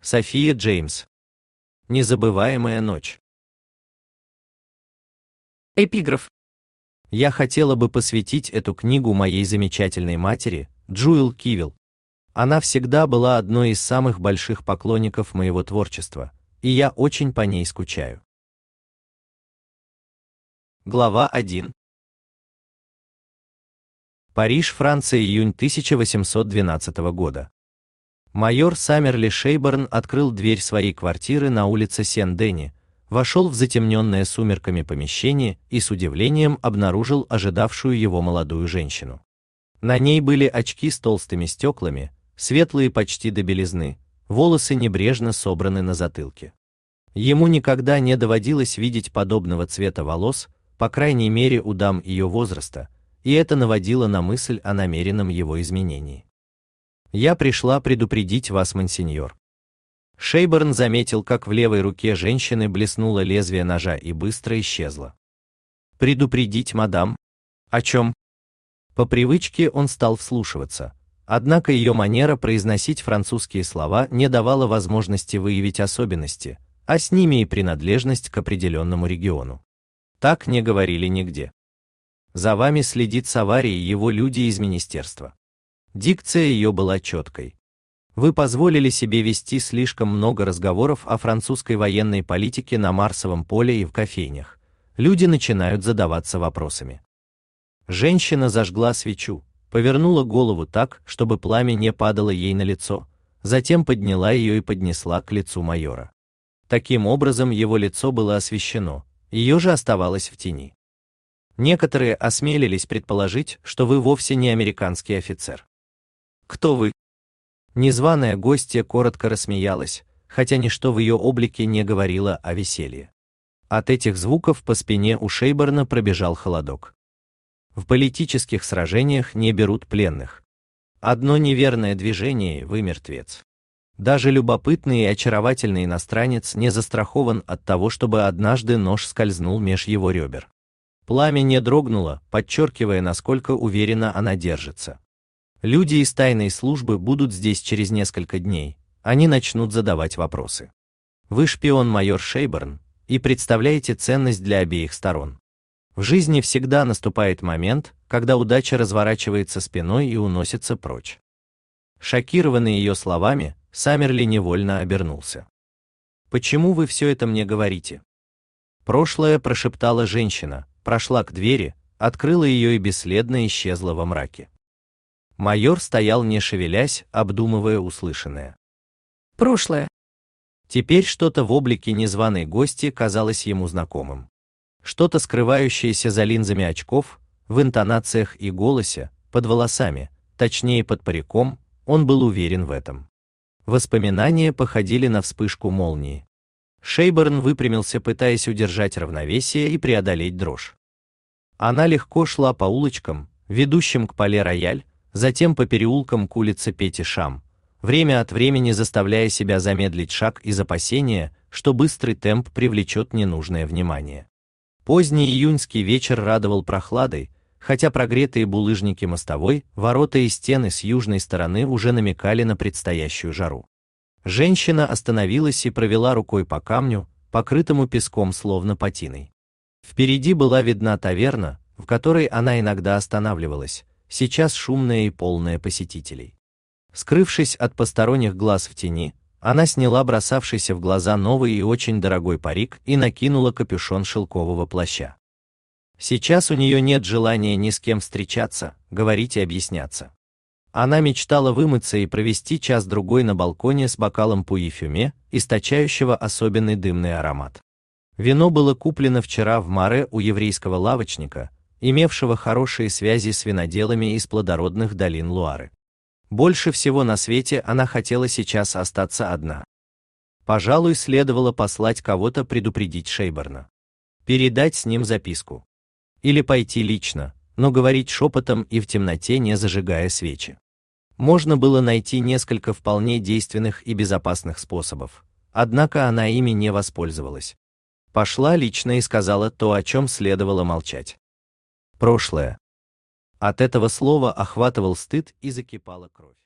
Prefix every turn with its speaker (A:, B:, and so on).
A: София Джеймс. Незабываемая ночь.
B: Эпиграф.
A: Я хотела бы посвятить эту книгу моей замечательной матери, Джуэл Кивилл. Она всегда была одной из самых больших поклонников моего творчества, и я очень по ней скучаю. Глава 1. Париж, Франция, июнь 1812 года. Майор Саммерли Шейборн открыл дверь своей квартиры на улице Сен-Дени, вошел в затемненное сумерками помещение и с удивлением обнаружил ожидавшую его молодую женщину. На ней были очки с толстыми стеклами, светлые почти до белизны, волосы небрежно собраны на затылке. Ему никогда не доводилось видеть подобного цвета волос, по крайней мере у дам ее возраста, и это наводило на мысль о намеренном его изменении. «Я пришла предупредить вас, монсеньор». Шейборн заметил, как в левой руке женщины блеснуло лезвие ножа и быстро исчезло. «Предупредить, мадам? О чем?» По привычке он стал вслушиваться, однако ее манера произносить французские слова не давала возможности выявить особенности, а с ними и принадлежность к определенному региону. Так не говорили нигде. «За вами следит с аварией его люди из министерства». Дикция ее была четкой. «Вы позволили себе вести слишком много разговоров о французской военной политике на Марсовом поле и в кофейнях. Люди начинают задаваться вопросами». Женщина зажгла свечу, повернула голову так, чтобы пламя не падало ей на лицо, затем подняла ее и поднесла к лицу майора. Таким образом его лицо было освещено, ее же оставалось в тени. «Некоторые осмелились предположить, что вы вовсе не американский офицер». «Кто вы?» Незваная гостья коротко рассмеялась, хотя ничто в ее облике не говорило о веселье. От этих звуков по спине у Шейборна пробежал холодок. В политических сражениях не берут пленных. Одно неверное движение, и вы мертвец. Даже любопытный и очаровательный иностранец не застрахован от того, чтобы однажды нож скользнул меж его ребер. Пламя не дрогнуло, подчеркивая, насколько уверенно она держится. Люди из тайной службы будут здесь через несколько дней, они начнут задавать вопросы. Вы шпион, майор Шейборн, и представляете ценность для обеих сторон. В жизни всегда наступает момент, когда удача разворачивается спиной и уносится прочь. Шокированный ее словами, Саммерли невольно обернулся. «Почему вы все это мне говорите?» «Прошлое», — прошептала женщина, прошла к двери, открыла ее и бесследно исчезла во мраке. Майор стоял не шевелясь, обдумывая услышанное.
B: Прошлое.
A: Теперь что-то в облике незваной гости казалось ему знакомым. Что-то скрывающееся за линзами очков, в интонациях и голосе, под волосами, точнее под париком, он был уверен в этом. Воспоминания походили на вспышку молнии. Шейборн выпрямился, пытаясь удержать равновесие и преодолеть дрожь. Она легко шла по улочкам, ведущим к Пале-Рояль, затем по переулкам к улице Пети-Шам, время от времени заставляя себя замедлить шаг из опасения, что быстрый темп привлечет ненужное внимание. Поздний июньский вечер радовал прохладой, хотя прогретые булыжники мостовой, ворота и стены с южной стороны уже намекали на предстоящую жару. Женщина остановилась и провела рукой по камню, покрытому песком словно патиной. Впереди была видна таверна, в которой она иногда останавливалась, сейчас шумная и полная посетителей. Скрывшись от посторонних глаз в тени, она сняла бросавшийся в глаза новый и очень дорогой парик и накинула капюшон шелкового плаща. Сейчас у нее нет желания ни с кем встречаться, говорить и объясняться. Она мечтала вымыться и провести час-другой на балконе с бокалом пуи-фюме, источающего особенный дымный аромат. Вино было куплено вчера в Маре у еврейского лавочника, имевшего хорошие связи с виноделами из плодородных долин Луары. Больше всего на свете она хотела сейчас остаться одна. Пожалуй, следовало послать кого-то предупредить Шейборна. Передать с ним записку. Или пойти лично, но говорить шепотом и в темноте, не зажигая свечи. Можно было найти несколько вполне действенных и безопасных способов, однако она ими не воспользовалась. Пошла лично и сказала то, о чем следовало молчать. Прошлое. От этого слова охватывал стыд и закипала кровь.